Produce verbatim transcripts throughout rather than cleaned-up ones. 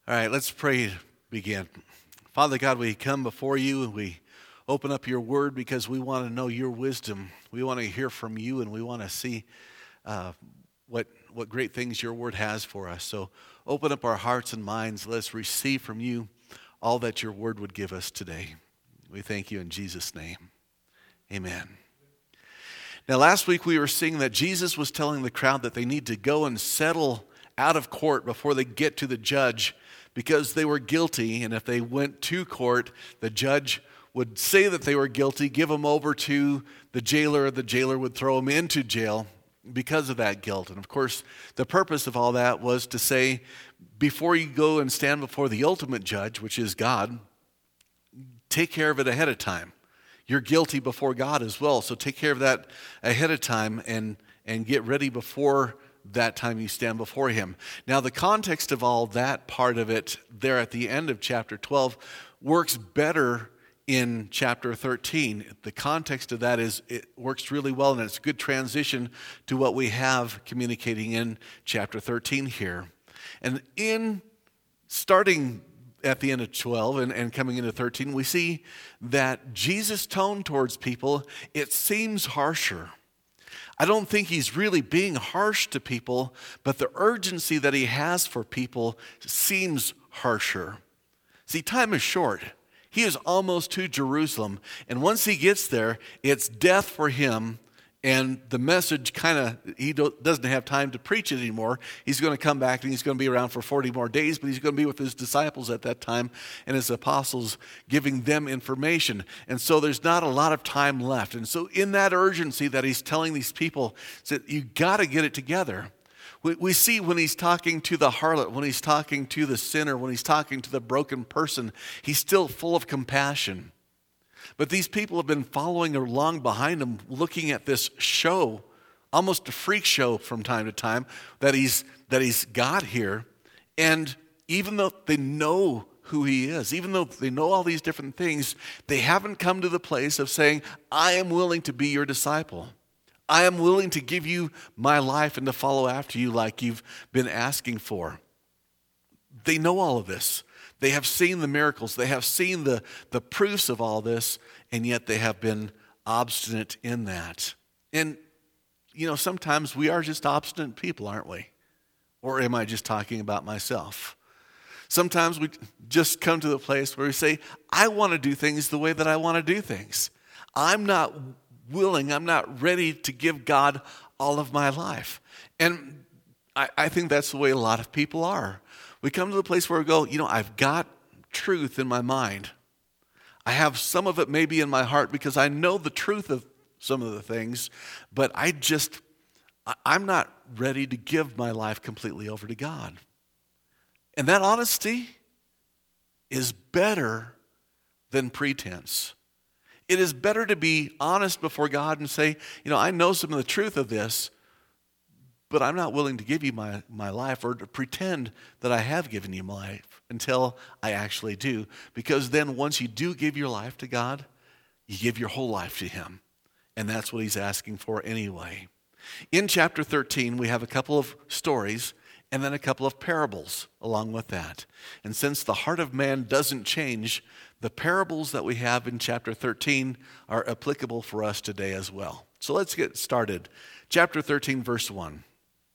All right, let's pray to begin. Father God, we come before you and we open up your word because we want to know your wisdom. We want to hear from you and we want to see uh, what, what great things your word has for us. So open up our hearts and minds. Let's receive from you all that your word would give us today. We thank you in Jesus' name. Amen. Now, last week we were seeing that Jesus was telling the crowd that they need to go and settle out of court before they get to the judge because they were guilty, and if they went to court, the judge would say that they were guilty, give them over to the jailer, the jailer would throw them into jail because of that guilt. And of course, the purpose of all that was to say, before you go and stand before the ultimate judge, which is God, take care of it ahead of time. You're guilty before God as well, so take care of that ahead of time and, and get ready before that time you stand before him. Now, the context of all that part of it there at the end of chapter twelve works better in chapter thirteen. The context of that is it works really well, and it's a good transition to what we have communicating in chapter thirteen here. And in starting at the end of twelve and, and coming into thirteen, we see that Jesus' tone towards people, it seems harsher. I don't think he's really being harsh to people, but the urgency that he has for people seems harsher. See, time is short. He is almost to Jerusalem, and once he gets there, it's death for him, and the message kind of, he doesn't have time to preach it anymore. He's going to come back, and he's going to be around for forty more days, but he's going to be with his disciples at that time and his apostles, giving them information. And so there's not a lot of time left. And so in that urgency that he's telling these people, that you got to get it together. We, we see when he's talking to the harlot, when he's talking to the sinner, when he's talking to the broken person, he's still full of compassion. But these people have been following along behind him, looking at this show, almost a freak show from time to time, that he's that he's got here. And even though they know who he is, even though they know all these different things, they haven't come to the place of saying, I am willing to be your disciple. I am willing to give you my life and to follow after you like you've been asking for. They know all of this. They have seen the miracles. They have seen the, the proofs of all this, and yet they have been obstinate in that. And, you know, sometimes we are just obstinate people, aren't we? Or am I just talking about myself? Sometimes we just come to the place where we say, I want to do things the way that I want to do things. I'm not willing, I'm not ready to give God all of my life. And I, I think that's the way a lot of people are. We come to the place where we go, you know, I've got truth in my mind. I have some of it maybe in my heart because I know the truth of some of the things, but I just, I'm not ready to give my life completely over to God. And that honesty is better than pretense. It is better to be honest before God and say, you know, I know some of the truth of this, but I'm not willing to give you my, my life or to pretend that I have given you my life until I actually do. Because then once you do give your life to God, you give your whole life to him. And that's what he's asking for anyway. In chapter thirteen, we have a couple of stories and then a couple of parables along with that. And since the heart of man doesn't change, the parables that we have in chapter thirteen are applicable for us today as well. So let's get started. Chapter thirteen, verse one.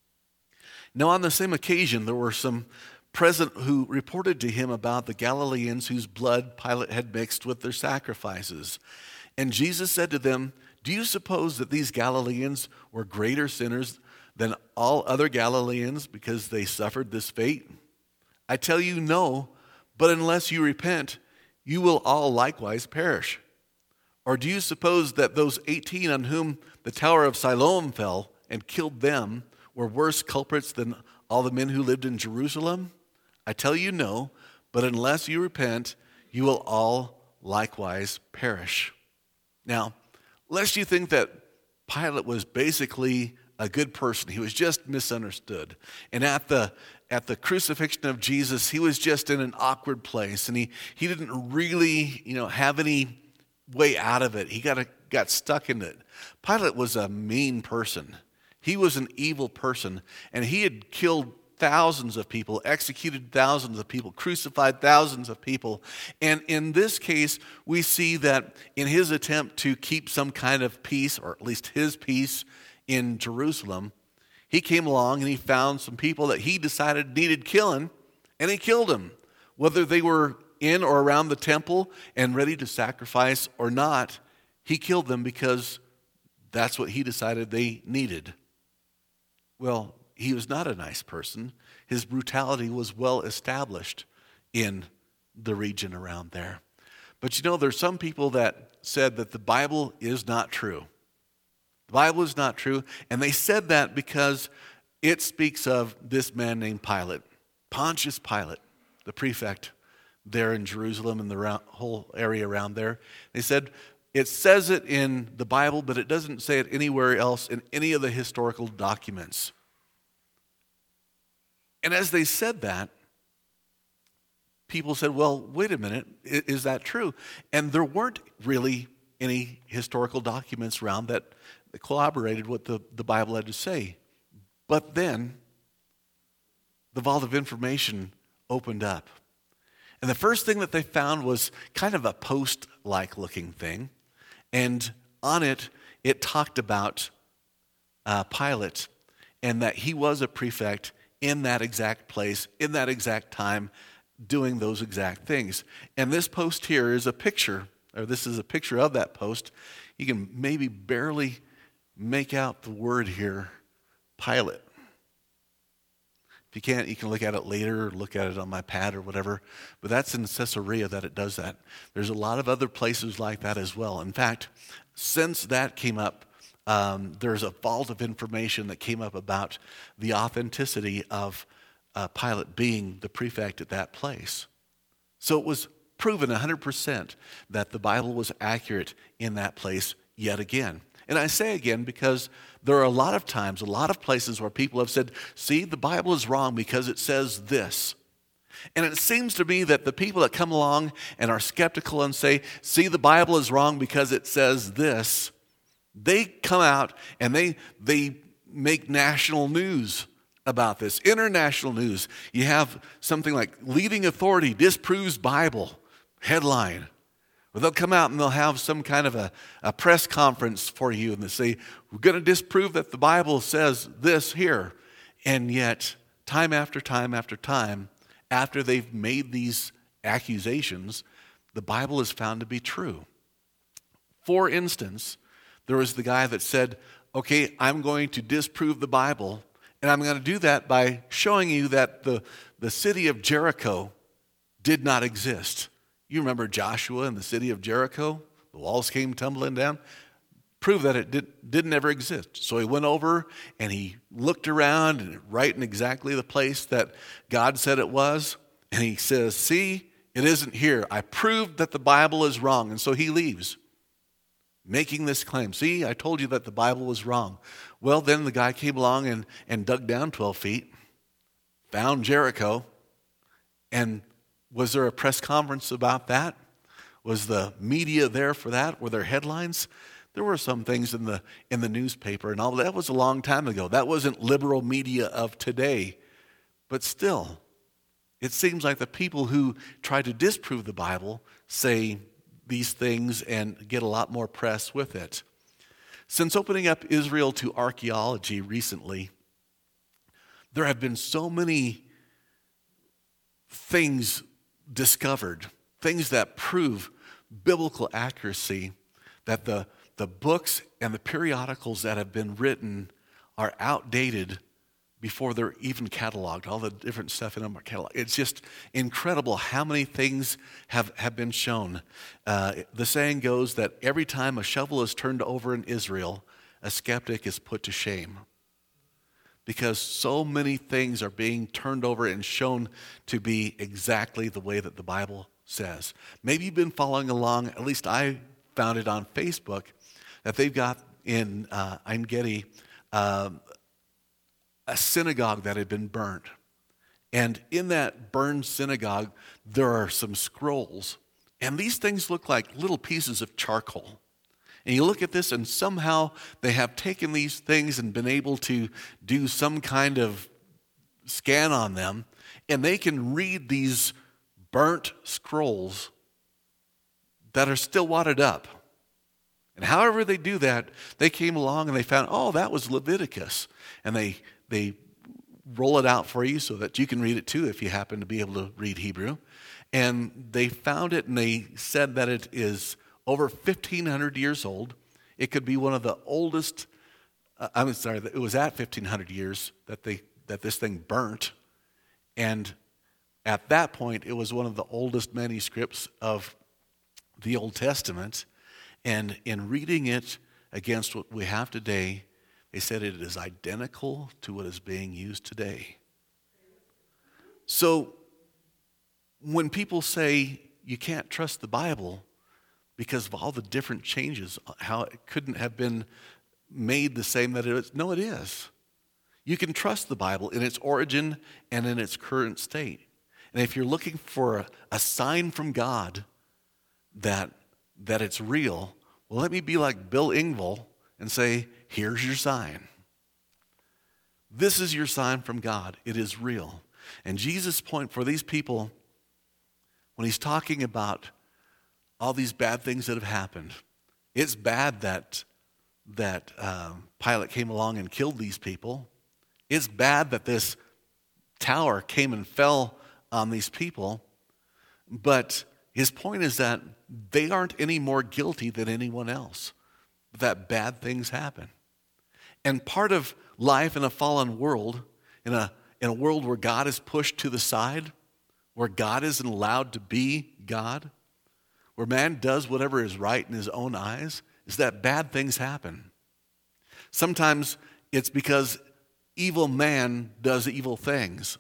Now on the same occasion, there were some present who reported to him about the Galileans whose blood Pilate had mixed with their sacrifices. And Jesus said to them, do you suppose that these Galileans were greater sinners than all other Galileans because they suffered this fate? I tell you, no, but unless you repent, you will all likewise perish. Or do you suppose that those eighteen on whom the tower of Siloam fell and killed them were worse culprits than all the men who lived in Jerusalem? I tell you no, but unless you repent, you will all likewise perish. Now, lest you think that Pilate was basically a good person, he was just misunderstood. And at the at the crucifixion of Jesus, he was just in an awkward place, and he, he didn't really, you know, have any way out of it. He got a, got stuck in it. Pilate was a mean person. He was an evil person, and he had killed thousands of people, executed thousands of people, crucified thousands of people. And in this case, we see that in his attempt to keep some kind of peace, or at least his peace in Jerusalem, he came along and he found some people that he decided needed killing, and he killed them. Whether they were in or around the temple and ready to sacrifice or not, he killed them because that's what he decided they needed. Well, he was not a nice person. His brutality was well established in the region around there. But you know, there's some people that said that the Bible is not true. The Bible is not true, and they said that because it speaks of this man named Pilate, Pontius Pilate, the prefect there in Jerusalem and the whole area around there. They said it says it in the Bible, but it doesn't say it anywhere else in any of the historical documents. And as they said that, people said, well, wait a minute, is that true? And there weren't really any historical documents around that corroborated what the, the Bible had to say. But then, the vault of information opened up. And the first thing that they found was kind of a post-like looking thing. And on it, it talked about uh, Pilate and that he was a prefect in that exact place, in that exact time, doing those exact things. And this post here is a picture, or this is a picture of that post. You can maybe barely make out the word here, Pilate. If you can't, you can look at it later or look at it on my pad or whatever. But that's in Caesarea that it does that. There's a lot of other places like that as well. In fact, since that came up, Um, there's a vault of information that came up about the authenticity of uh, Pilate being the prefect at that place. So it was proven one hundred percent that the Bible was accurate in that place yet again. And I say again because there are a lot of times, a lot of places where people have said, see, the Bible is wrong because it says this. And it seems to me that the people that come along and are skeptical and say, see, the Bible is wrong because it says this, they come out and they they make national news about this, international news. You have something like leading authority disproves Bible headline. Or they'll come out and they'll have some kind of a, a press conference for you and they say, we're going to disprove that the Bible says this here. And yet, time after time after time, after they've made these accusations, the Bible is found to be true. For instance, there was the guy that said, okay, I'm going to disprove the Bible, and I'm going to do that by showing you that the, the city of Jericho did not exist. You remember Joshua and the city of Jericho? The walls came tumbling down. Prove that it did, didn't ever exist. So he went over and he looked around and right in exactly the place that God said it was. And he says, see, it isn't here. I proved that the Bible is wrong. And so he leaves, making this claim. See, I told you that the Bible was wrong. Well, then the guy came along and, and dug down twelve feet, found Jericho, and was there a press conference about that? Was the media there for that? Were there headlines? There were some things in the in the newspaper and all that. That was a long time ago. That wasn't liberal media of today. But still, it seems like the people who try to disprove the Bible say these things and get a lot more press with it. Since opening up Israel to archaeology recently, there have been so many things discovered, things that prove biblical accuracy, that the, the books and the periodicals that have been written are outdated before they're even cataloged. All the different stuff in them are cataloged. It's just incredible how many things have, have been shown. Uh, the saying goes that every time a shovel is turned over in Israel, a skeptic is put to shame. Because so many things are being turned over and shown to be exactly the way that the Bible says. Maybe you've been following along, at least I found it on Facebook, that they've got in uh, Ein Gedi uh, a synagogue that had been burned. And in that burned synagogue, there are some scrolls. And these things look like little pieces of charcoal. And you look at this and somehow they have taken these things and been able to do some kind of scan on them, and they can read these burnt scrolls that are still wadded up. And however they do that, they came along and they found, oh, that was Leviticus. And they they roll it out for you so that you can read it too if you happen to be able to read Hebrew. And they found it, and they said that it is over fifteen hundred years old. It could be one of the oldest, uh, I'm sorry, it was at fifteen hundred years that they that this thing burnt. And at that point, it was one of the oldest manuscripts of the Old Testament. And in reading it against what we have today, they said it is identical to what is being used today. So when people say you can't trust the Bible because of all the different changes, how it couldn't have been made the same that it is, no, it is. You can trust the Bible in its origin and in its current state. And if you're looking for a, a sign from God that, that it's real, well, let me be like Bill Engvall and say, here's your sign. This is your sign from God. It is real. And Jesus' point for these people, when he's talking about all these bad things that have happened, it's bad that, that uh, Pilate came along and killed these people. It's bad that this tower came and fell on these people. But his point is that they aren't any more guilty than anyone else, that bad things happen. And part of life in a fallen world, in a, in a world where God is pushed to the side, where God isn't allowed to be God, where man does whatever is right in his own eyes, is that bad things happen. Sometimes it's because evil man does evil things.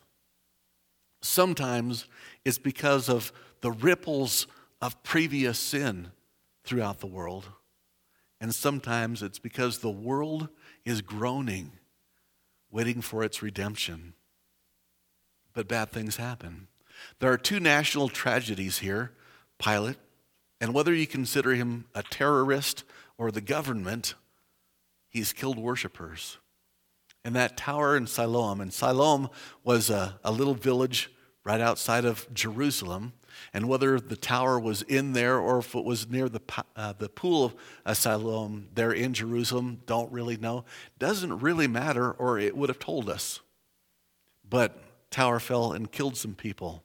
Sometimes it's because of the ripples of previous sin throughout the world. And sometimes it's because the world is groaning, waiting for its redemption. But bad things happen. There are two national tragedies here, Pilate, and whether you consider him a terrorist or the government, he's killed worshipers. And that tower in Siloam, and Siloam was a, a little village right outside of Jerusalem, and whether the tower was in there or if it was near the uh, the pool of uh, Siloam there in Jerusalem, don't really know. Doesn't really matter, or it would have told us. But tower fell and killed some people.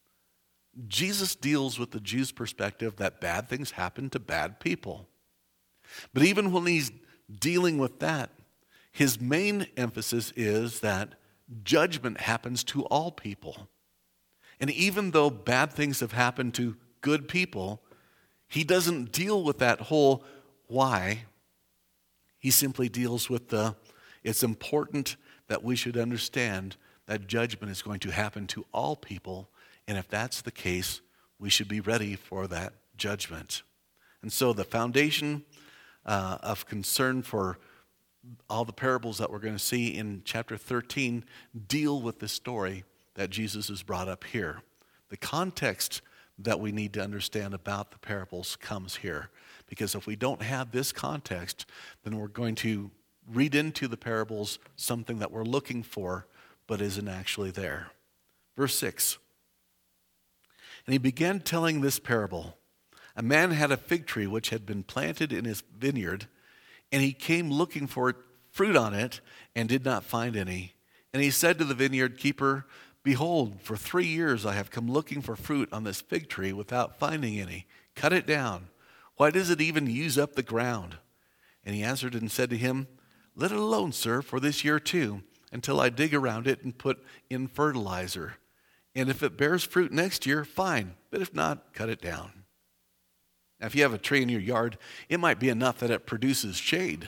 Jesus deals with the Jews' perspective that bad things happen to bad people. But even when he's dealing with that, his main emphasis is that judgment happens to all people. And even though bad things have happened to good people, he doesn't deal with that whole why. He simply deals with the, it's important that we should understand that judgment is going to happen to all people. And if that's the case, we should be ready for that judgment. And so the foundation uh, of concern for all the parables that we're going to see in chapter thirteen deal with the story that Jesus has brought up here. The context that we need to understand about the parables comes here. Because if we don't have this context, then we're going to read into the parables something that we're looking for but isn't actually there. Verse six. And he began telling this parable. A man had a fig tree which had been planted in his vineyard, and he came looking for fruit on it and did not find any. And he said to the vineyard keeper, behold, for three years I have come looking for fruit on this fig tree without finding any. Cut it down. Why does it even use up the ground? And he answered and said to him, let it alone, sir, for this year too, until I dig around it and put in fertilizer. And if it bears fruit next year, fine. But if not, cut it down. Now, if you have a tree in your yard, it might be enough that it produces shade.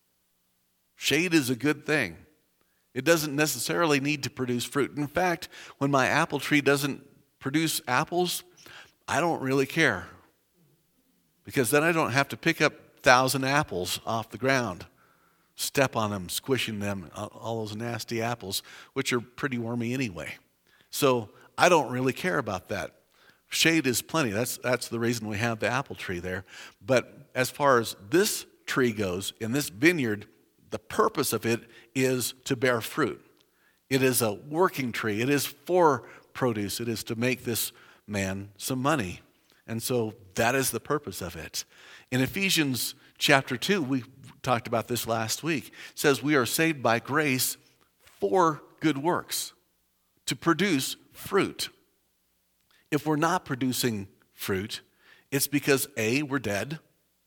Shade is a good thing. It doesn't necessarily need to produce fruit. In fact, when my apple tree doesn't produce apples, I don't really care. Because then I don't have to pick up a thousand apples off the ground, step on them, squishing them, all those nasty apples, which are pretty wormy anyway. So I don't really care about that. Shade is plenty. That's, that's the reason we have the apple tree there. But as far as this tree goes, in this vineyard, the purpose of it is to bear fruit. It is a working tree. It is for produce. It is to make this man some money. And so that is the purpose of it. In Ephesians chapter two, we talked about this last week. It says we are saved by grace for good works, to produce fruit. If we're not producing fruit, it's because A, we're dead,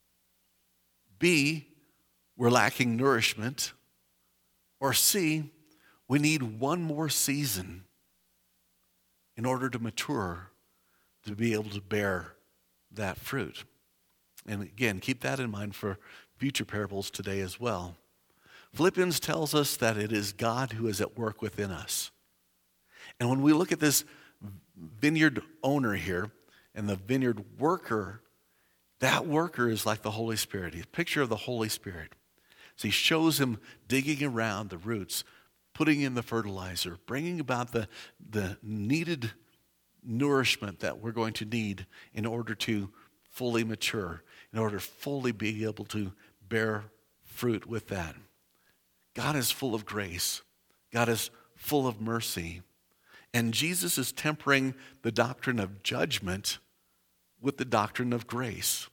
B, we're lacking nourishment, or C, we need one more season in order to mature, to be able to bear that fruit. And again, keep that in mind for future parables today as well. Philippians tells us that it is God who is at work within us. And when we look at this vineyard owner here and the vineyard worker, that worker is like the Holy Spirit. He's a picture of the Holy Spirit. So he shows him digging around the roots, putting in the fertilizer, bringing about the, the needed nourishment that we're going to need in order to fully mature, in order to fully be able to bear fruit with that. God is full of grace. God is full of mercy. And Jesus is tempering the doctrine of judgment with the doctrine of grace.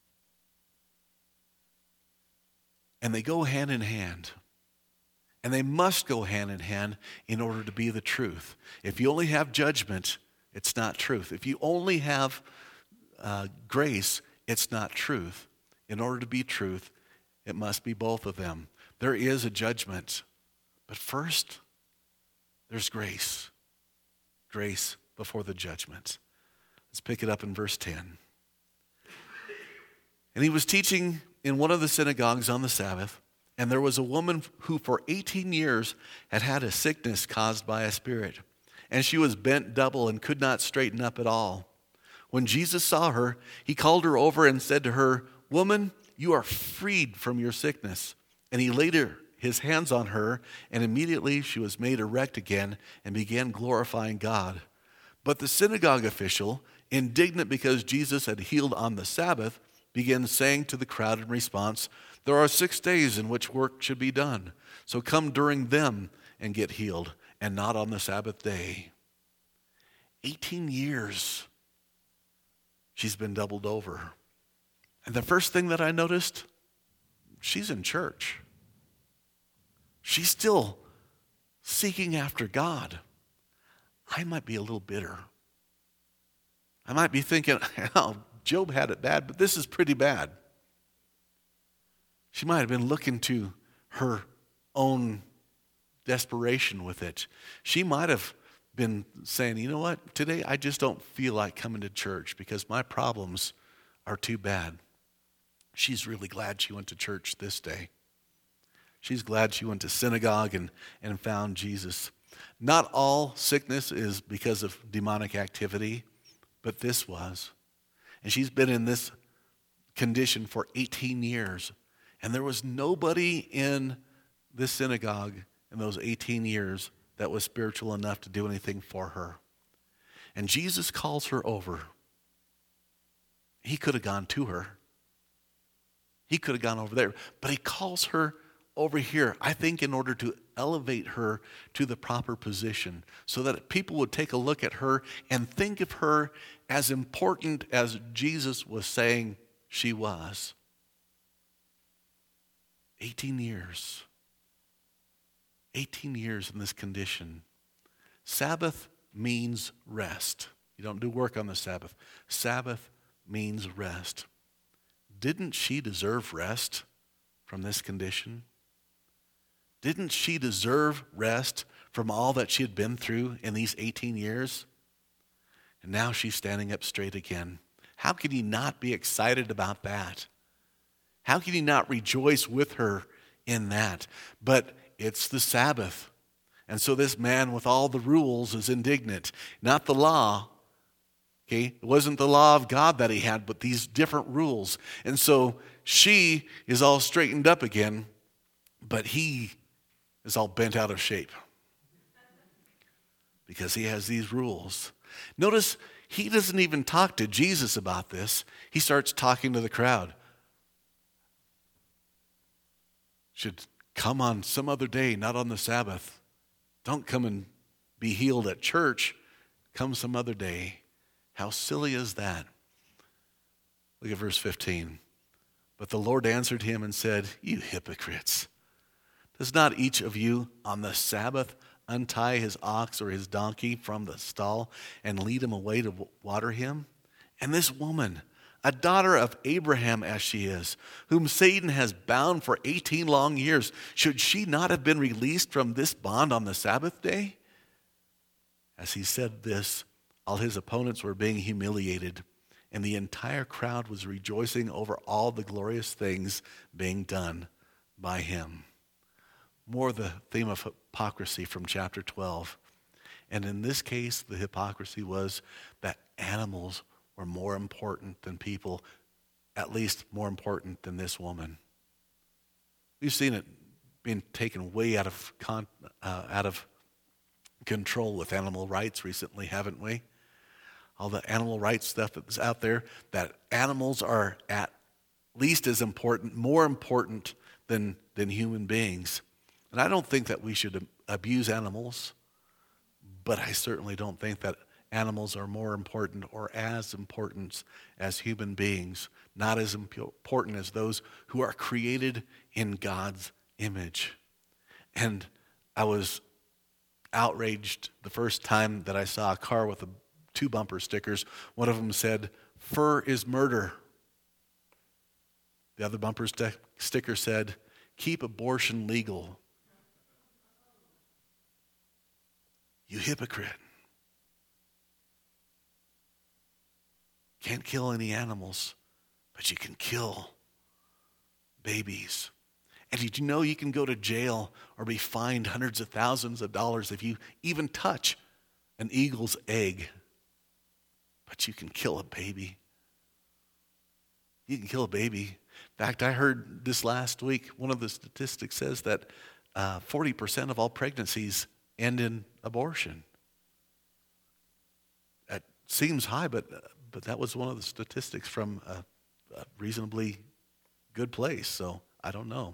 And they go hand in hand. And they must go hand in hand in order to be the truth. If you only have judgment, it's not truth. If you only have uh, grace, it's not truth. In order to be truth, it must be both of them. There is a judgment. But first, there's grace. Grace before the judgment. Let's pick it up in verse ten. And he was teaching in one of the synagogues on the Sabbath, and there was a woman who for eighteen years had had a sickness caused by a spirit, and she was bent double and could not straighten up at all. When Jesus saw her, he called her over and said to her, "Woman, you are freed from your sickness." And he laid her, his hands on her, and immediately she was made erect again and began glorifying God. But the synagogue official, indignant because Jesus had healed on the Sabbath, began saying to the crowd in response, "There are six days in which work should be done. So come during them and get healed, and not on the Sabbath day." eighteen years she's been doubled over. And the first thing that I noticed, she's in church. She's still seeking after God. I might be a little bitter. I might be thinking, oh, Job had it bad, but this is pretty bad. She might have been looking to her own desperation with it. She might have been saying, you know what, today I just don't feel like coming to church because my problems are too bad. She's really glad she went to church this day. She's glad she went to synagogue and, and found Jesus. Not all sickness is because of demonic activity, but this was. And she's been in this condition for eighteen years. And there was nobody in this synagogue in those eighteen years that was spiritual enough to do anything for her. And Jesus calls her over. He could have gone to her. He could have gone over there. But he calls her over here, I think in order to elevate her to the proper position so that people would take a look at her and think of her as important as Jesus was saying she was. eighteen years. eighteen years in this condition. Sabbath means rest. You don't do work on the Sabbath. Sabbath means rest. Didn't she deserve rest from this condition? Didn't she deserve rest from all that she had been through in these eighteen years? And now she's standing up straight again. How can you not be excited about that? How can you not rejoice with her in that? But it's the Sabbath. And so this man with all the rules is indignant. Not the law. Okay? It wasn't the law of God that he had, but these different rules. And so she is all straightened up again, but he is all bent out of shape because he has these rules. Notice he doesn't even talk to Jesus about this. He starts talking to the crowd. Should come on some other day, not on the Sabbath. Don't come and be healed at church. Come some other day. How silly is that? Look at verse fifteen. But the Lord answered him and said, you hypocrites, does not each of you on the Sabbath untie his ox or his donkey from the stall and lead him away to water him? And this woman, a daughter of Abraham as she is, whom Satan has bound for eighteen long years, should she not have been released from this bond on the Sabbath day? As he said this, all his opponents were being humiliated, and the entire crowd was rejoicing over all the glorious things being done by him. More the theme of hypocrisy from chapter twelve. And in this case, the hypocrisy was that animals were more important than people, at least more important than this woman. We've seen it being taken way out of con, uh, out of control with animal rights recently, haven't we? All the animal rights stuff that's out there, that animals are at least as important, more important than, than human beings. And I don't think that we should abuse animals, but I certainly don't think that animals are more important or as important as human beings, not as important as those who are created in God's image. And I was outraged the first time that I saw a car with a, two bumper stickers. One of them said, fur is murder. The other bumper st- sticker said, keep abortion legal. You hypocrite. Can't kill any animals, but you can kill babies. And did you know you can go to jail or be fined hundreds of thousands of dollars if you even touch an eagle's egg? But you can kill a baby. You can kill a baby. In fact, I heard this last week, one of the statistics says that uh, forty percent of all pregnancies end in abortion. That seems high, but but that was one of the statistics from a, a reasonably good place. So I don't know.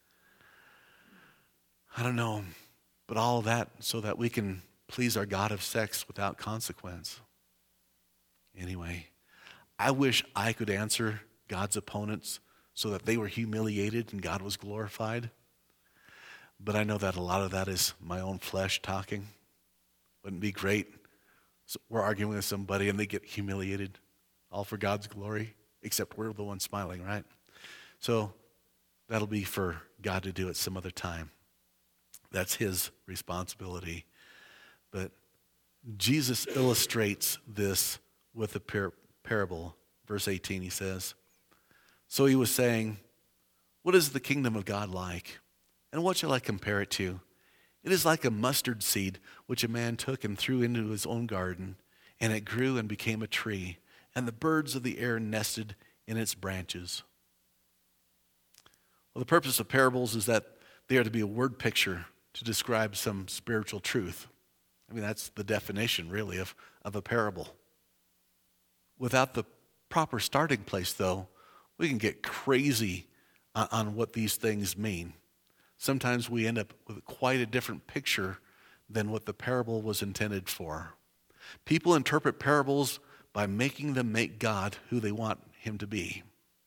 I don't know. But all of that so that we can please our God of sex without consequence. Anyway, I wish I could answer God's opponents so that they were humiliated and God was glorified. But I know that a lot of that is my own flesh talking. Wouldn't it be great? So we're arguing with somebody and they get humiliated, all for God's glory, except we're the ones smiling, right? So that'll be for God to do it some other time. That's his responsibility. But Jesus illustrates this with a par- parable. Verse eighteen, he says, so he was saying, what is the kingdom of God like? And what shall I compare it to? It is like a mustard seed which a man took and threw into his own garden, and it grew and became a tree, and the birds of the air nested in its branches. Well, the purpose of parables is that they are to be a word picture to describe some spiritual truth. I mean, that's the definition, really, of, of a parable. Without the proper starting place, though, we can get crazy on, on what these things mean. Sometimes we end up with quite a different picture than what the parable was intended for. People interpret parables by making them make God who they want him to be.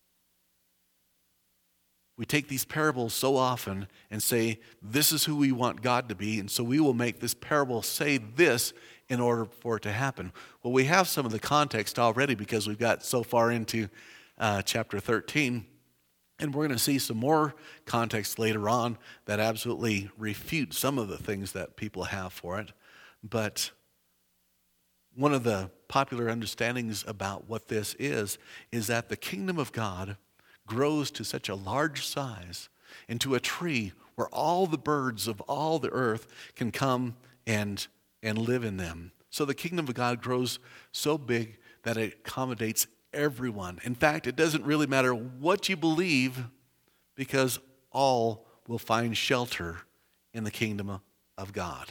We take these parables so often and say, this is who we want God to be, and so we will make this parable say this in order for it to happen. Well, we have some of the context already because we've got so far into uh, chapter thirteen, and we're going to see some more context later on that absolutely refute some of the things that people have for it. But one of the popular understandings about what this is, is that the kingdom of God grows to such a large size into a tree where all the birds of all the earth can come and, and live in them. So the kingdom of God grows so big that it accommodates everyone. In fact, it doesn't really matter what you believe because all will find shelter in the kingdom of God.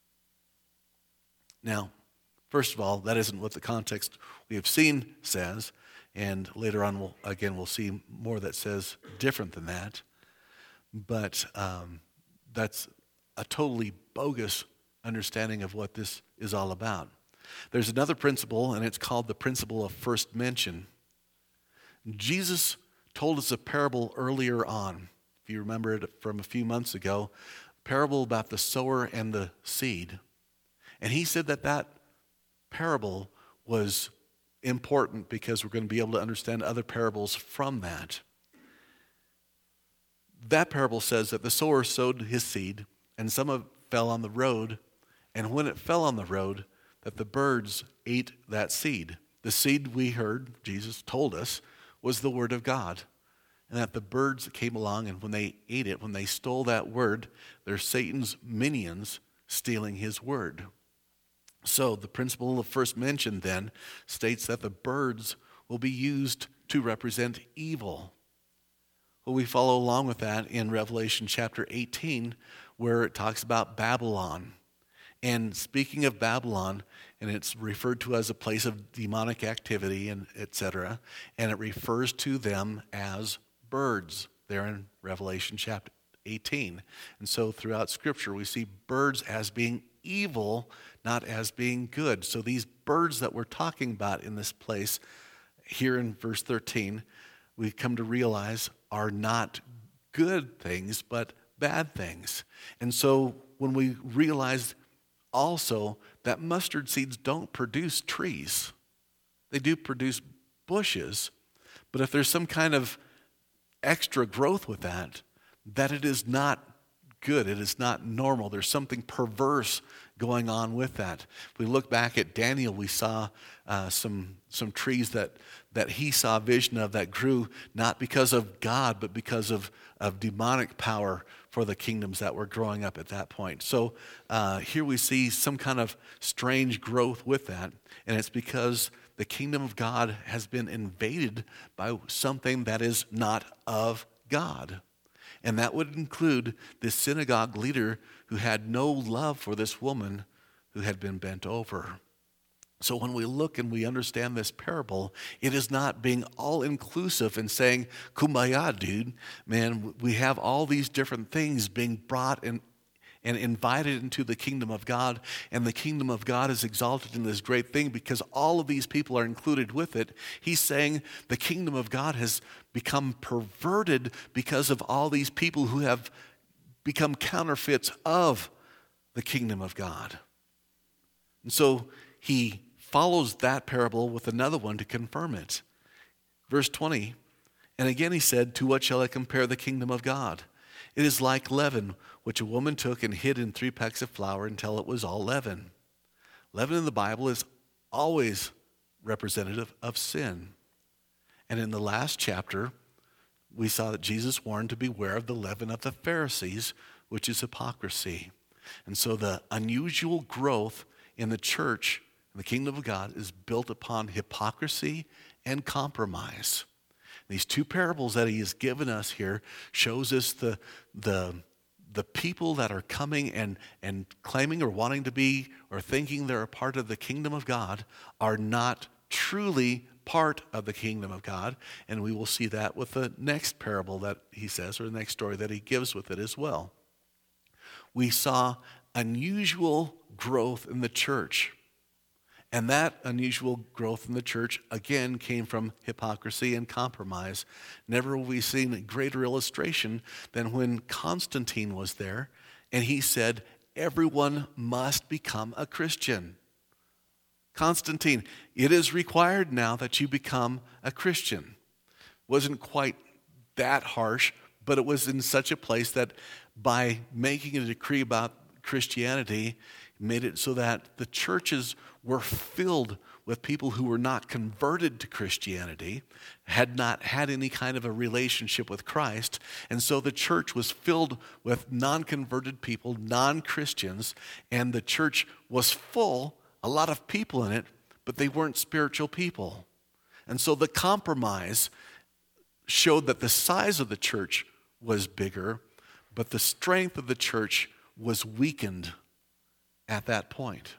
Now, first of all, that isn't what the context we have seen says. And later on, we'll, again, we'll see more that says different than that. But um, that's a totally bogus understanding of what this is all about. There's another principle, and it's called the principle of first mention. Jesus told us a parable earlier on, if you remember it from a few months ago, parable about the sower and the seed. And he said that that parable was important because we're going to be able to understand other parables from that. That parable says that the sower sowed his seed, and some of it fell on the road, and when it fell on the road, that the birds ate that seed. The seed, we heard, Jesus told us, was the word of God. And that the birds came along, and when they ate it, when they stole that word, they're Satan's minions stealing his word. So the principle of first mention then states that the birds will be used to represent evil. Well, we follow along with that in Revelation chapter eighteen, where it talks about Babylon. And speaking of Babylon, and it's referred to as a place of demonic activity and et cetera, and it refers to them as birds there in Revelation chapter eighteen. And so throughout Scripture, we see birds as being evil, not as being good. So these birds that we're talking about in this place, here in verse thirteen, we come to realize are not good things, but bad things. And so when we realize also that mustard seeds don't produce trees, they do produce bushes, but if there's some kind of extra growth with that, that it is not good, it is not normal. There's something perverse going on with that. If we look back at Daniel, we saw uh, some some trees that that he saw a vision of that grew not because of God, but because of, of demonic power for the kingdoms that were growing up at that point. So uh, here we see some kind of strange growth with that, and it's because the kingdom of God has been invaded by something that is not of God. And that would include this synagogue leader who had no love for this woman who had been bent over. So when we look and we understand this parable, it is not being all-inclusive and saying, kumbaya, dude. Man, we have all these different things being brought and, and invited into the kingdom of God, and the kingdom of God is exalted in this great thing because all of these people are included with it. He's saying the kingdom of God has become perverted because of all these people who have become counterfeits of the kingdom of God. And so he follows that parable with another one to confirm it. Verse twenty, and again he said, to what shall I compare the kingdom of God? It is like leaven, which a woman took and hid in three pecks of flour until it was all leaven. Leaven in the Bible is always representative of sin. And in the last chapter, we saw that Jesus warned to beware of the leaven of the Pharisees, which is hypocrisy. And so the unusual growth in the church, in the kingdom of God, is built upon hypocrisy and compromise. These two parables that he has given us here shows us the, the, the people that are coming and, and claiming or wanting to be or thinking they're a part of the kingdom of God are not truly part of the kingdom of God. And we will see that with the next parable that he says, or the next story that he gives with it as well. We saw unusual growth in the church. And that unusual growth in the church, again, came from hypocrisy and compromise. Never have we seen a greater illustration than when Constantine was there, and he said, everyone must become a Christian. Constantine, it is required now that you become a Christian. Wasn't quite that harsh, but it was in such a place that by making a decree about Christianity, made it so that the churches were filled with people who were not converted to Christianity, had not had any kind of a relationship with Christ, and so the church was filled with non-converted people, non-Christians, and the church was full, a lot of people in it, but they weren't spiritual people. And so the compromise showed that the size of the church was bigger, but the strength of the church was weakened at that point.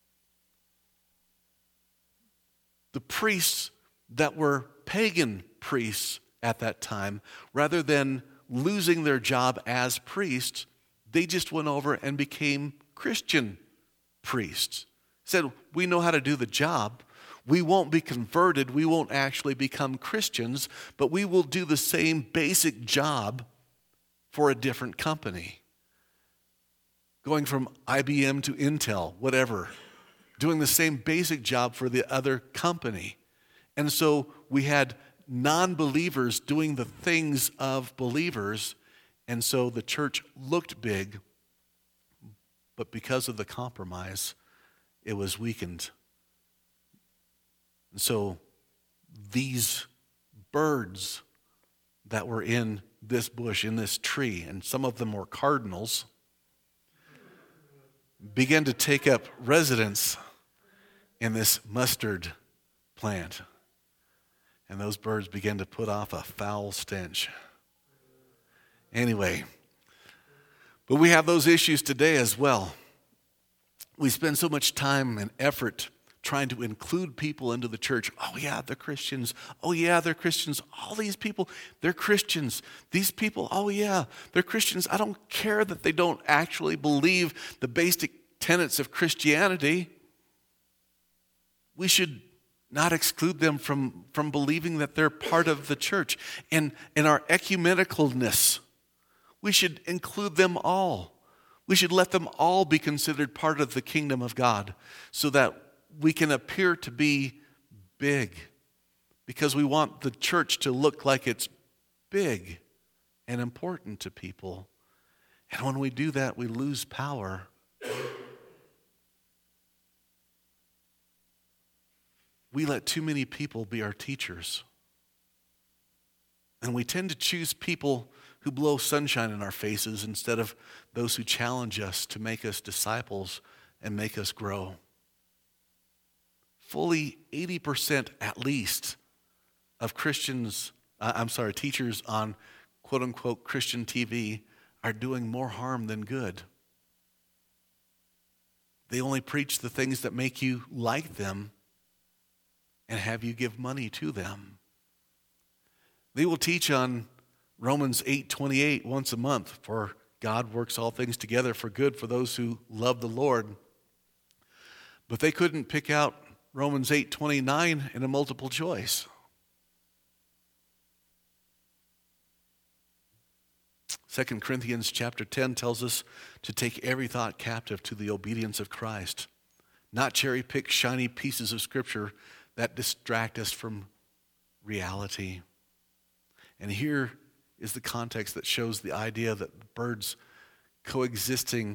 The priests that were pagan priests at that time, rather than losing their job as priests, they just went over and became Christian priests. He said, we know how to do the job. We won't be converted. We won't actually become Christians, but we will do the same basic job for a different company. Going from I B M to Intel, whatever. Doing the same basic job for the other company. And so we had non-believers doing the things of believers, and so the church looked big, but because of the compromise, it was weakened. And so these birds that were in this bush, in this tree, and some of them were cardinals, began to take up residence in this mustard plant. And those birds began to put off a foul stench. Anyway, but we have those issues today as well. We spend so much time and effort trying to include people into the church. Oh yeah, they're Christians. Oh yeah, they're Christians. All these people, they're Christians. These people, oh yeah, they're Christians. I don't care that they don't actually believe the basic tenets of Christianity. We should not exclude them from, from believing that they're part of the church. And in our ecumenicalness, we should include them all. We should let them all be considered part of the kingdom of God so that we can appear to be big, because we want the church to look like it's big and important to people. And when we do that, we lose power. We let too many people be our teachers. And we tend to choose people who blow sunshine in our faces instead of those who challenge us to make us disciples and make us grow. Fully eighty percent at least of Christians, uh, I'm sorry, teachers on quote-unquote Christian T V are doing more harm than good. They only preach the things that make you like them and have you give money to them. They will teach on Romans eight twenty-eight once a month, for God works all things together for good for those who love the Lord. But they couldn't pick out Romans eight twenty-nine in a multiple choice. Second Corinthians chapter ten tells us to take every thought captive to the obedience of Christ, not cherry pick shiny pieces of Scripture that distract us from reality. And here is the context that shows the idea that birds coexisting,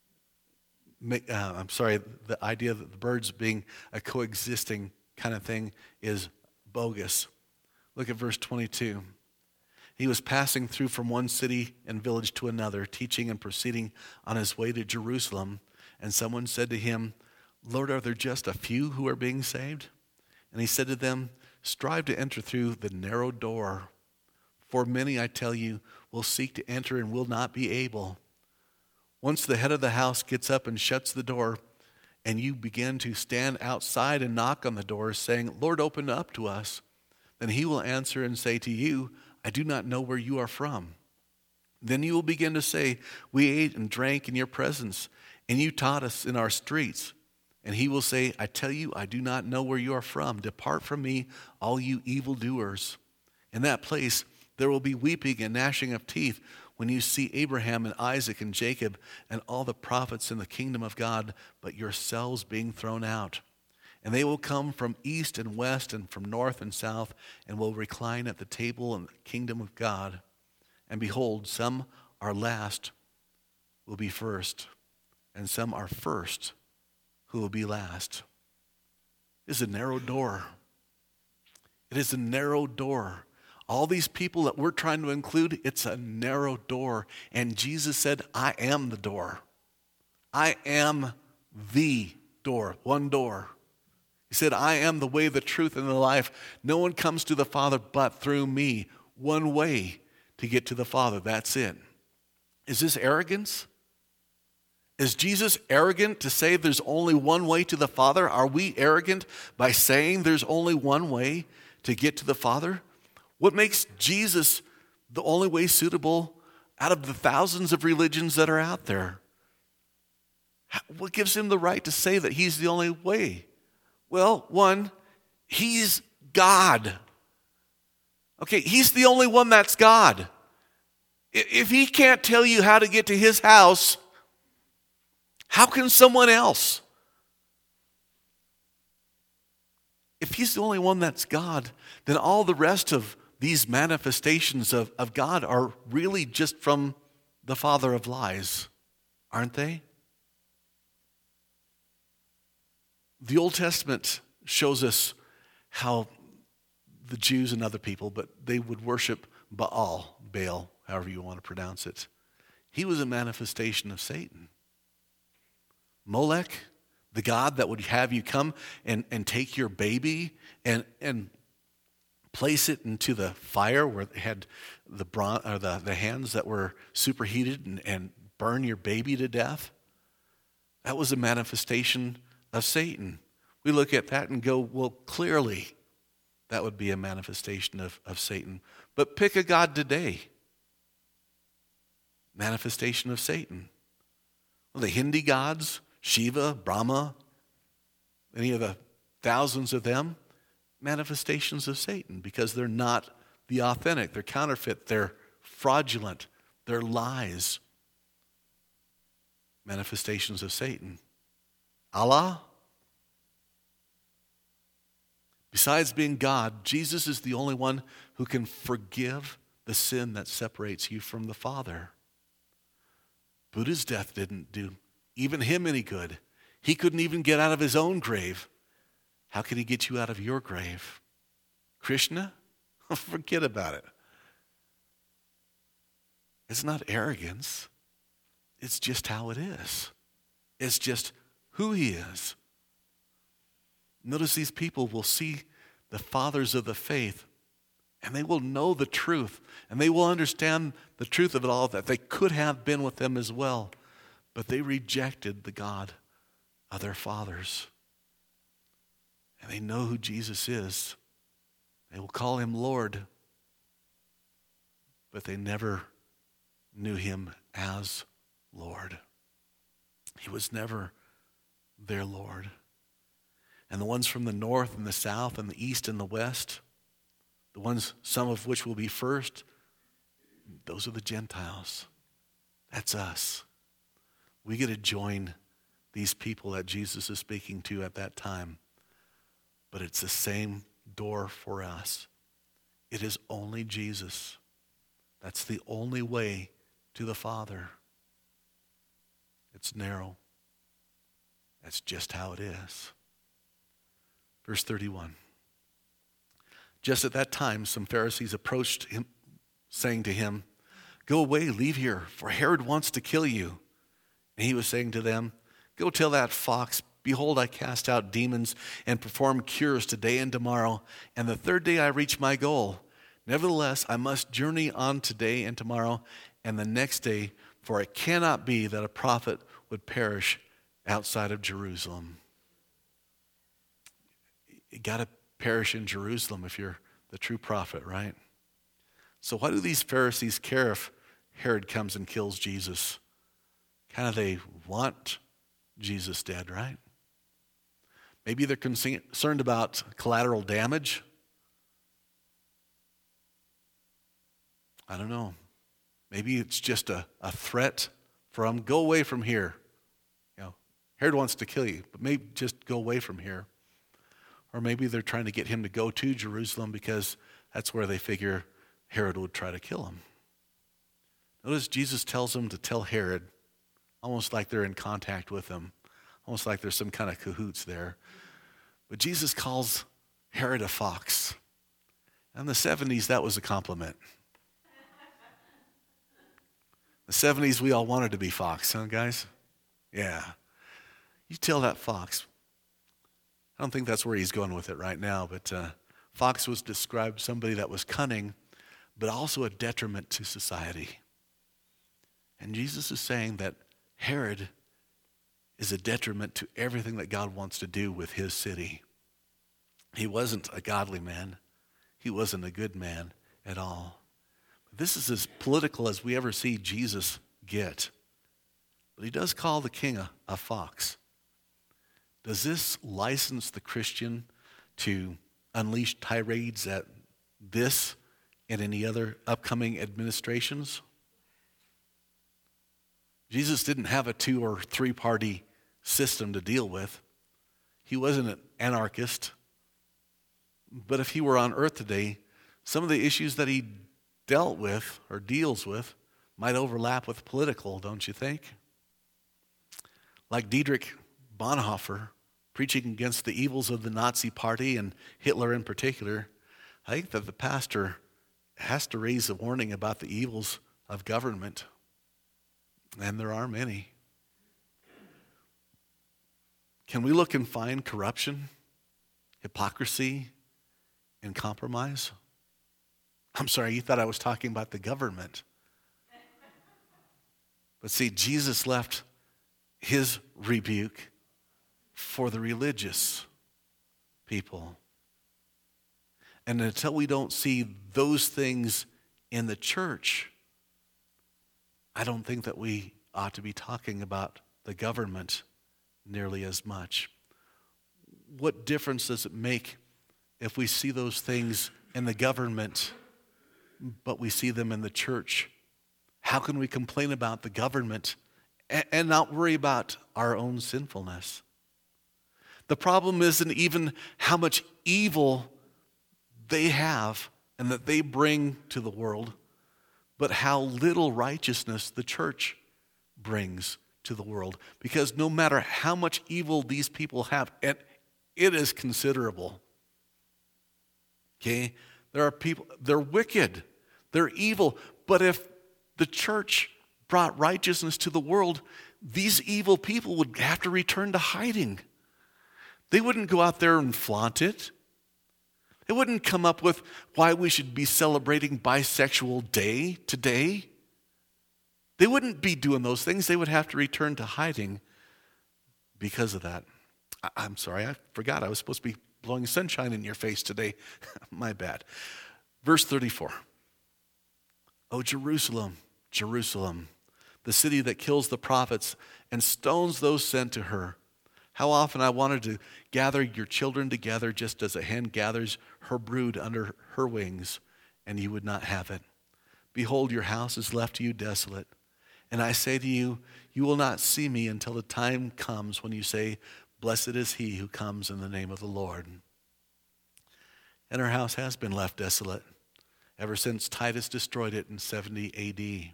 uh, I'm sorry, the idea that the birds being a coexisting kind of thing is bogus. Look at verse twenty-two. He was passing through from one city and village to another, teaching and proceeding on his way to Jerusalem. And someone said to him, Lord, are there just a few who are being saved? And he said to them, strive to enter through the narrow door. For many, I tell you, will seek to enter and will not be able. Once the head of the house gets up and shuts the door, and you begin to stand outside and knock on the door, saying, Lord, open up to us, then he will answer and say to you, I do not know where you are from. Then you will begin to say, we ate and drank in your presence, and you taught us in our streets. And he will say, I tell you, I do not know where you are from. Depart from me, all you evildoers. In that place there will be weeping and gnashing of teeth when you see Abraham and Isaac and Jacob and all the prophets in the kingdom of God, but yourselves being thrown out. And they will come from east and west and from north and south, and will recline at the table in the kingdom of God. And behold, some are last will be first, and some are first who will be last. It is a narrow door. It is a narrow door. All these people that we're trying to include, it's a narrow door. And Jesus said, I am the door. I am the door, one door. He said, I am the way, the truth, and the life. No one comes to the Father but through me. One way to get to the Father, that's it. Is this arrogance? Is Jesus arrogant to say there's only one way to the Father? Are we arrogant by saying there's only one way to get to the Father? What makes Jesus the only way suitable out of the thousands of religions that are out there? What gives him the right to say that he's the only way? Well, one, he's God. Okay, he's the only one that's God. If he can't tell you how to get to his house, how can someone else? If he's the only one that's God, then all the rest of these manifestations of, of God are really just from the father of lies, aren't they? The Old Testament shows us how the Jews and other people, but they would worship Baal, Baal, however you want to pronounce it. He was a manifestation of Satan. Molech, the god that would have you come and, and take your baby and, and place it into the fire where they had the, bron- or the, the hands that were superheated and, and burn your baby to death. That was a manifestation of Satan. We look at that and go, well, clearly that would be a manifestation of, of Satan. But pick a god today. Manifestation of Satan. Well, the Hindi gods, Shiva, Brahma, any of the thousands of them, manifestations of Satan because they're not the authentic. They're counterfeit. They're fraudulent. They're lies. Manifestations of Satan. Allah, besides being God, Jesus is the only one who can forgive the sin that separates you from the Father. Buddha's death didn't do even him any good. He couldn't even get out of his own grave. How can he get you out of your grave? Krishna? Forget about it. It's not arrogance. It's just how it is. It's just who he is. Notice these people will see the fathers of the faith and they will know the truth and they will understand the truth of it all, that they could have been with them as well, but they rejected the God of their fathers. And they know who Jesus is. They will call him Lord, but they never knew him as Lord. He was never their Lord. And the ones from the north and the south and the east and the west, the ones, some of which will be first, those are the Gentiles. That's us. We get to join these people that Jesus is speaking to at that time. But it's the same door for us. It is only Jesus. That's the only way to the Father. It's narrow. That's just how it is. Verse thirty-one. Just at that time, some Pharisees approached him, saying to him, "Go away, leave here, for Herod wants to kill you." And he was saying to them, "Go tell that fox, behold, I cast out demons and perform cures today and tomorrow, and the third day I reach my goal. Nevertheless, I must journey on today and tomorrow and the next day, for it cannot be that a prophet would perish outside of Jerusalem." You got to perish in Jerusalem if you're the true prophet, right? So why do these Pharisees care if Herod comes and kills Jesus? Kind of they want Jesus dead, right? Maybe they're concerned about collateral damage. I don't know. Maybe it's just a, a threat from, go away from here. You know, Herod wants to kill you, but maybe just go away from here. Or maybe they're trying to get him to go to Jerusalem because that's where they figure Herod would try to kill him. Notice Jesus tells them to tell Herod, almost like they're in contact with him, almost like there's some kind of cahoots there. But Jesus calls Herod a fox. In the seventies, that was a compliment. The seventies, we all wanted to be fox, huh, guys? Yeah. You tell that fox. I don't think that's where he's going with it right now, but uh, fox was described somebody that was cunning, but also a detriment to society. And Jesus is saying that Herod is a detriment to everything that God wants to do with his city. He wasn't a godly man. He wasn't a good man at all. This is as political as we ever see Jesus get. but he does call the king a, a fox. Does this license the Christian to unleash tirades at this and any other upcoming administrations? Jesus didn't have a two or three party system to deal with. He wasn't an anarchist. But if he were on earth today, some of the issues that he dealt with or deals with might overlap with political, don't you think? Like Dietrich Bonhoeffer preaching against the evils of the Nazi Party and Hitler in particular, I think that the pastor has to raise a warning about the evils of government. And there are many. Can we look and find corruption, hypocrisy, and compromise? I'm sorry, you thought I was talking about the government. But see, Jesus left his rebuke for the religious people. And until we don't see those things in the church, I don't think that we ought to be talking about the government nearly as much. What difference does it make if we see those things in the government, but we see them in the church? How can we complain about the government and not worry about our own sinfulness? The problem isn't even how much evil they have and that they bring to the world, but how little righteousness the church brings to the world. Because no matter how much evil these people have, and it is considerable, okay? There are people, they're wicked, they're evil, but if the church brought righteousness to the world, these evil people would have to return to hiding. They wouldn't go out there and flaunt it. They wouldn't come up with why we should be celebrating Bisexual Day today. They wouldn't be doing those things. They would have to return to hiding because of that. I- I'm sorry, I forgot I was supposed to be blowing sunshine in your face today. My bad. Verse thirty-four. Oh, Jerusalem, Jerusalem, the city that kills the prophets and stones those sent to her. How often I wanted to gather your children together just as a hen gathers her brood under her wings, and you would not have it. Behold, your house is left to you desolate. And I say to you, you will not see me until the time comes when you say, blessed is he who comes in the name of the Lord. And her house has been left desolate ever since Titus destroyed it in seventy A D.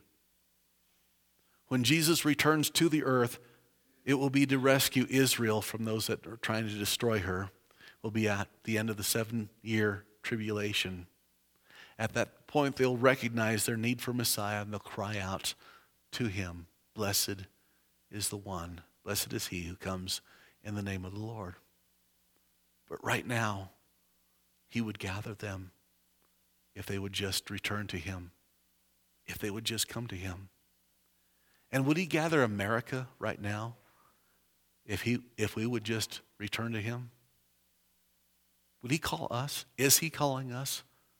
When Jesus returns to the earth, it will be to rescue Israel from those that are trying to destroy her. It will be at the end of the seven-year tribulation. At that point, they'll recognize their need for Messiah, and they'll cry out to him, blessed is the one, blessed is he who comes in the name of the Lord. But right now, he would gather them if they would just return to him, if they would just come to him. And would he gather America right now if he if we would just return to him? Would he call us? Is he calling us?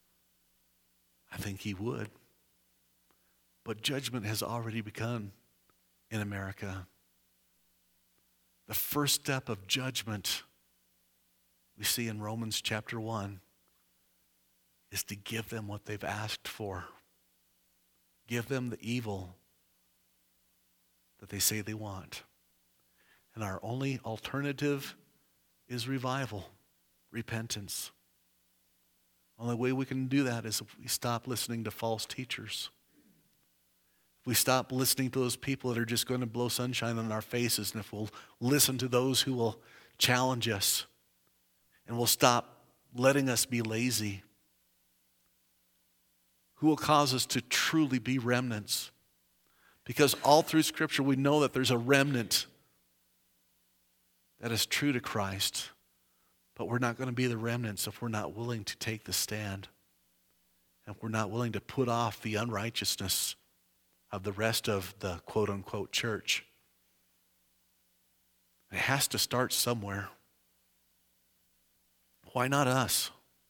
I think he would. But judgment has already begun in America. The first step of judgment we see in Romans chapter one is to give them what they've asked for. Give them the evil that they say they want. And our only alternative is revival, repentance. Only way we can do that is if we stop listening to false teachers. If we stop listening to those people that are just going to blow sunshine on our faces, and if we'll listen to those who will challenge us, and we'll stop letting us be lazy, who will cause us to truly be remnants. Because all through Scripture we know that there's a remnant that is true to Christ. But we're not going to be the remnants if we're not willing to take the stand. And if we're not willing to put off the unrighteousness of the rest of the quote-unquote church. It has to start somewhere. Why not us?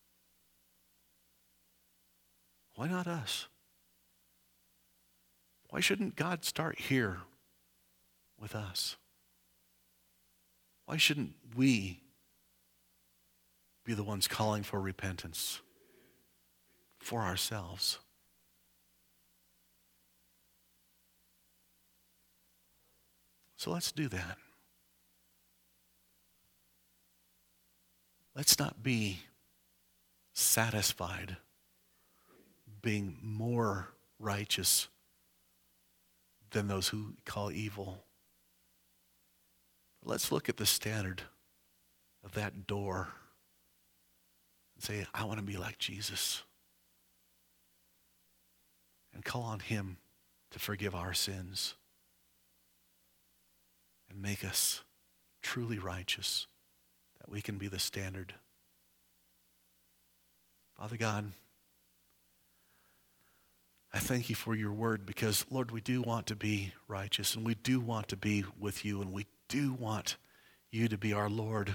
Why not us? Why shouldn't God start here? with us? Why shouldn't we be the ones calling for repentance for ourselves? So let's do that. Let's not be satisfied being more righteous than those who call evil. Let's look at the standard of that door and say, I want to be like Jesus. And call on him to forgive our sins and make us truly righteous, that we can be the standard. Father God, I thank you for your word because, Lord, we do want to be righteous and we do want to be with you and we do want you to be our Lord.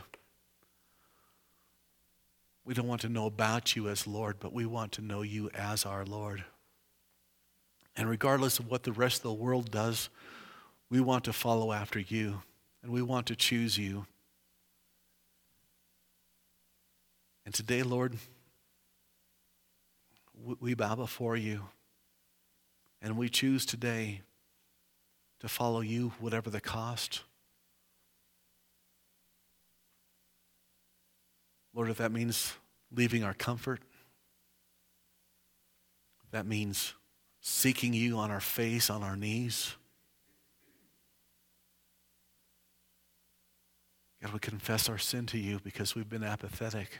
We don't want to know about you as Lord, but we want to know you as our Lord. And regardless of what the rest of the world does, we want to follow after you and we want to choose you. And today, Lord, we bow before you and we choose today to follow you, whatever the cost. Lord, if that means leaving our comfort, if that means seeking you on our face, on our knees, God, we confess our sin to you because we've been apathetic.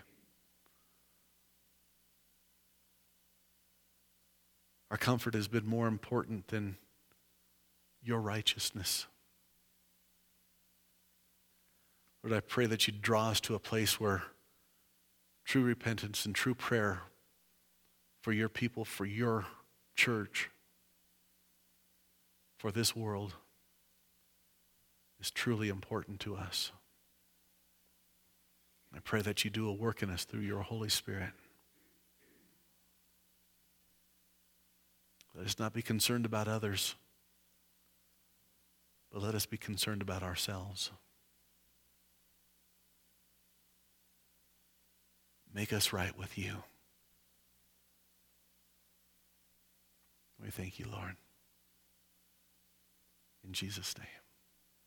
Our comfort has been more important than your righteousness. Lord, I pray that you draw us to a place where true repentance and true prayer for your people, for your church, for this world is truly important to us. I pray that you do a work in us through your Holy Spirit. Let us not be concerned about others, but let us be concerned about ourselves. Make us right with you. We thank you, Lord. In Jesus' name.